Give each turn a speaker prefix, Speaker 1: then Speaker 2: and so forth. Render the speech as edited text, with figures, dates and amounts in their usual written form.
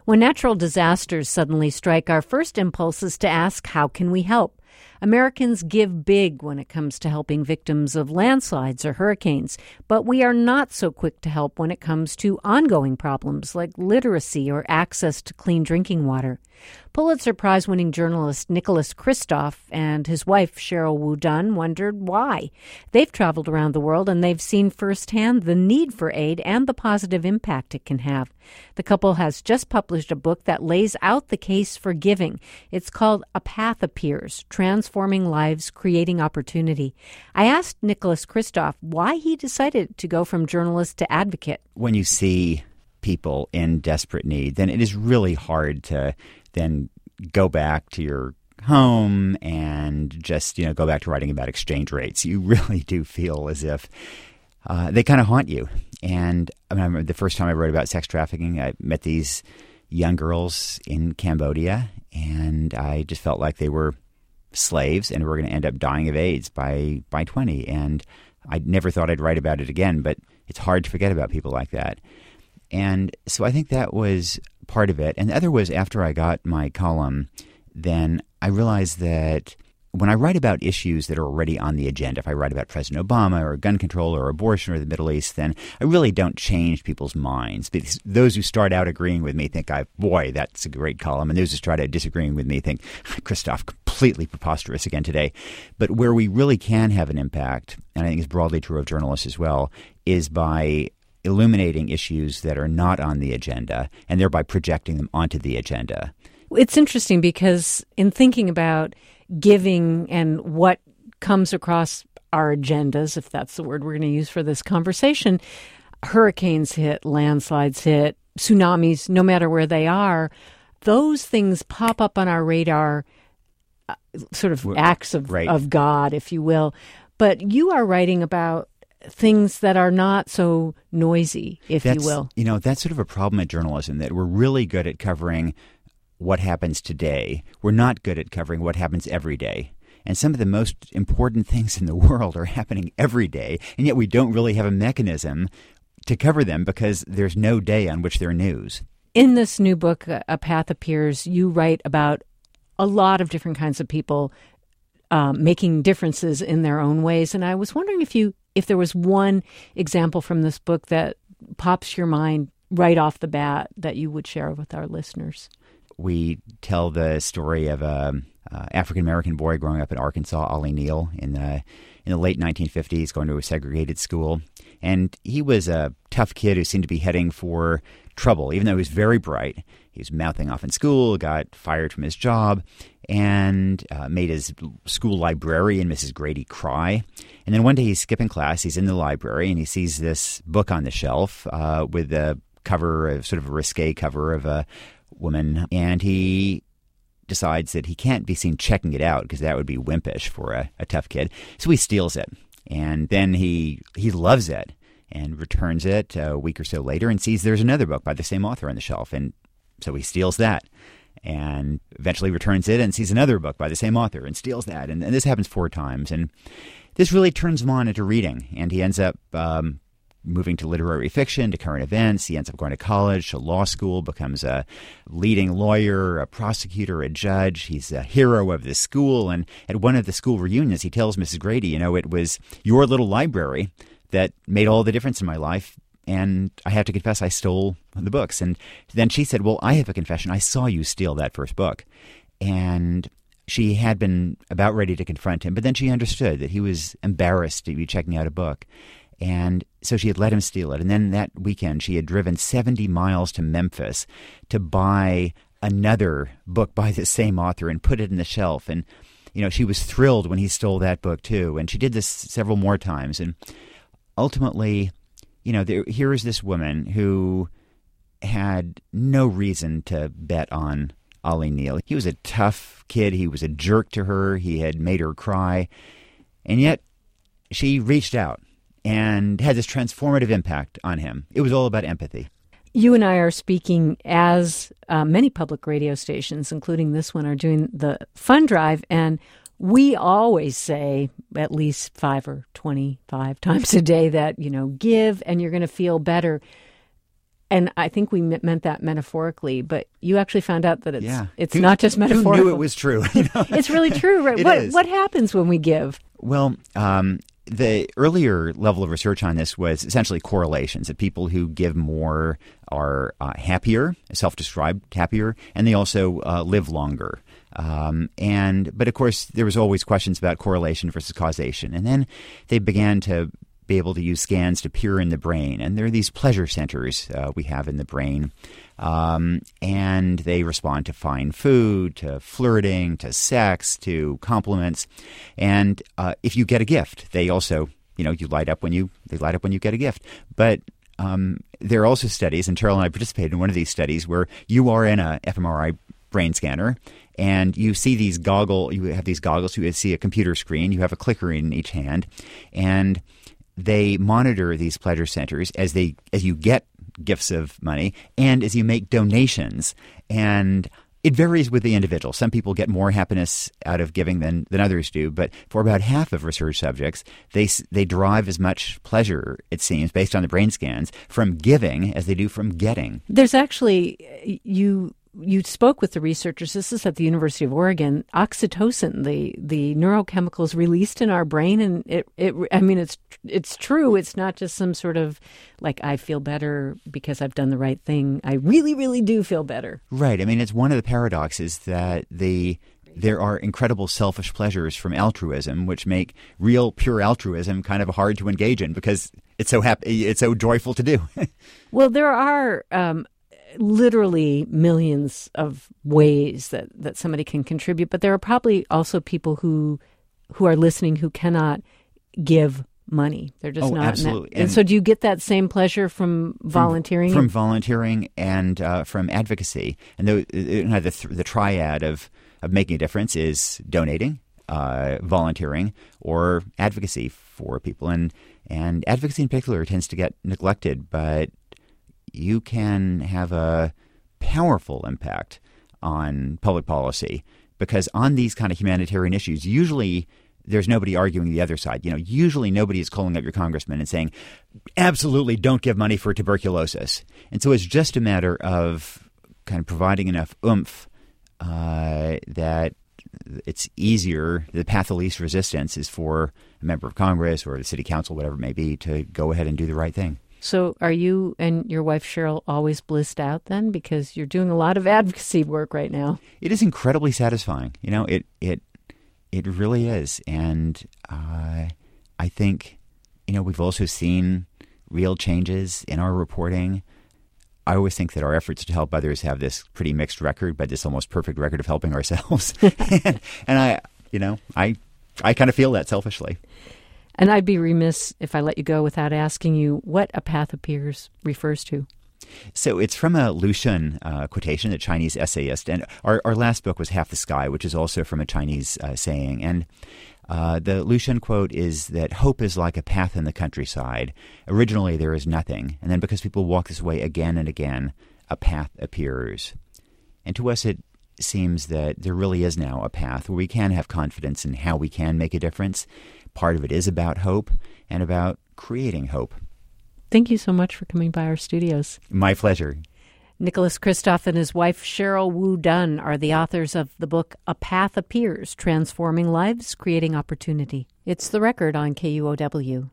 Speaker 1: When natural disasters suddenly strike, our first impulse is to ask, how can we help? Americans give big when it comes to helping victims of landslides or hurricanes, but we are not so quick to help when it comes to ongoing problems like literacy or access to clean drinking water. Pulitzer Prize-winning journalist Nicholas Kristof and his wife Sheryl WuDunn wondered why. They've traveled around the world and they've seen firsthand the need for aid and the positive impact it can have. The couple has just published a book that lays out the case for giving. It's called A Path Appears, Transforming Lives, Creating Opportunity. I asked Nicholas Kristof why he decided to go from journalist to advocate.
Speaker 2: When you see people in desperate need, then it is really hard to then go back to your home and just, go back to writing about exchange rates. You really do feel as if they kind of haunt you. And I remember the first time I wrote about sex trafficking, I met these young girls in Cambodia, and I just felt like they were slaves and were going to end up dying of AIDS by 20. And I never thought I'd write about it again, but it's hard to forget about people like that. And so I think that was part of it. And the other was after I got my column, then I realized that when I write about issues that are already on the agenda, if I write about President Obama or gun control or abortion or the Middle East, then I really don't change people's minds. Because those who start out agreeing with me think, boy, that's a great column. And those who start out disagreeing with me think, Kristof, completely preposterous again today. But where we really can have an impact, and I think it's broadly true of journalists as well, is by illuminating issues that are not on the agenda and thereby projecting them onto the agenda.
Speaker 1: It's interesting because in thinking about giving and what comes across our agendas, if that's the word we're going to use for this conversation, hurricanes hit, landslides hit, tsunamis, no matter where they are, those things pop up on our radar, sort of acts of God, if you will. But you are writing about things that are not so noisy, if you will.
Speaker 2: That's sort of a problem at journalism, that we're really good at covering what happens today. We're not good at covering what happens every day. And some of the most important things in the world are happening every day, and yet we don't really have a mechanism to cover them because there's no day on which they're news.
Speaker 1: In this new book, A Path Appears, you write about a lot of different kinds of people making differences in their own ways. And I was wondering if there was one example from this book that pops your mind right off the bat that you would share with our listeners.
Speaker 2: We tell the story of an African-American boy growing up in Arkansas, Ollie Neal, in the late 1950s, going to a segregated school. And he was a tough kid who seemed to be heading for trouble, even though he was very bright. He was mouthing off in school, got fired from his job, and made his school librarian, Mrs. Grady, cry. And then one day he's skipping class, he's in the library, and he sees this book on the shelf with a cover, sort of a risque cover of a woman, and he decides that he can't be seen checking it out because that would be wimpish for a tough kid. So he steals it, and then he loves it and returns it a week or so later and sees there's another book by the same author on the shelf, and so he steals that and eventually returns it and sees another book by the same author and steals that. And this happens 4 times, and this really turns him on into reading, and he ends up moving to literary fiction, to current events. He ends up going to college, to law school, becomes a leading lawyer, a prosecutor, a judge. He's a hero of the school. And at one of the school reunions, he tells Mrs. Grady, it was your little library that made all the difference in my life. And I have to confess, I stole the books. And then she said, well, I have a confession. I saw you steal that first book. And she had been about ready to confront him, but then she understood that he was embarrassed to be checking out a book. And so she had let him steal it. And then that weekend, she had driven 70 miles to Memphis to buy another book by the same author and put it in the shelf. And, she was thrilled when he stole that book, too. And she did this several more times. And ultimately, here is this woman who had no reason to bet on Ollie Neal. He was a tough kid. He was a jerk to her. He had made her cry. And yet she reached out and had this transformative impact on him. It was all about empathy.
Speaker 1: You and I are speaking as many public radio stations, including this one, are doing the fund drive, and we always say at least 5 or 25 times a day that, give and you're going to feel better. And I think we meant that metaphorically, but you actually found out that it's
Speaker 2: Who-
Speaker 1: not just metaphorical.
Speaker 2: Who knew it was true? You know?
Speaker 1: It's really true, right? What happens when we give?
Speaker 2: Well, the earlier level of research on this was essentially correlations, that people who give more are happier, self-described happier, and they also live longer. But of course, there was always questions about correlation versus causation. And then they began to be able to use scans to peer in the brain. And there are these pleasure centers we have in the brain. And they respond to fine food, to flirting, to sex, to compliments. And if you get a gift, they also, you light up when you get a gift. But there are also studies, and Cheryl and I participated in one of these studies, where you are in a fMRI brain scanner, and you see these goggles, you see a computer screen, you have a clicker in each hand, and they monitor these pleasure centers as you get gifts of money and as you make donations. And it varies with the individual. Some people get more happiness out of giving than others do. But for about half of research subjects, they derive as much pleasure, it seems, based on the brain scans, from giving as they do from getting.
Speaker 1: There's actually, you spoke with the researchers. This is at the University of Oregon. Oxytocin, the neurochemicals released in our brain, and it's true. It's not just some sort of like, I feel better because I've done the right thing. I really, really do feel better.
Speaker 2: Right. I mean, it's one of the paradoxes that there are incredible selfish pleasures from altruism, which make real pure altruism kind of hard to engage in because it's so joyful to do.
Speaker 1: Well, there are literally millions of ways that somebody can contribute, but there are probably also people who are listening who cannot give money. They're just not.
Speaker 2: Absolutely.
Speaker 1: And so do you get that same pleasure from volunteering?
Speaker 2: From volunteering and from advocacy. And the triad of making a difference is donating, volunteering, or advocacy for people. And advocacy in particular tends to get neglected, but you can have a powerful impact on public policy, because on these kind of humanitarian issues, usually there's nobody arguing the other side. Usually nobody is calling up your congressman and saying, absolutely don't give money for tuberculosis. And so it's just a matter of kind of providing enough oomph that it's easier. The path of least resistance is for a member of Congress or the city council, whatever it may be, to go ahead and do the right thing.
Speaker 1: So are you and your wife, Cheryl, always blissed out then? Because you're doing a lot of advocacy work right now.
Speaker 2: It is incredibly satisfying. It really is. And I think, we've also seen real changes in our reporting. I always think that our efforts to help others have this pretty mixed record, but this almost perfect record of helping ourselves. and I kind of feel that selfishly.
Speaker 1: And I'd be remiss if I let you go without asking you what A Path Appears refers to.
Speaker 2: So it's from a Lu Xun quotation, a Chinese essayist. And our last book was Half the Sky, which is also from a Chinese saying. And the Lu Xun quote is that hope is like a path in the countryside. Originally, there is nothing. And then because people walk this way again and again, a path appears. And to us, it seems that there really is now a path where we can have confidence in how we can make a difference. Part of it is about hope and about creating hope.
Speaker 1: Thank you so much for coming by our studios.
Speaker 2: My pleasure.
Speaker 1: Nicholas Kristof and his wife Cheryl Wu Dunn are the authors of the book A Path Appears, Transforming Lives, Creating Opportunity. It's The Record on KUOW.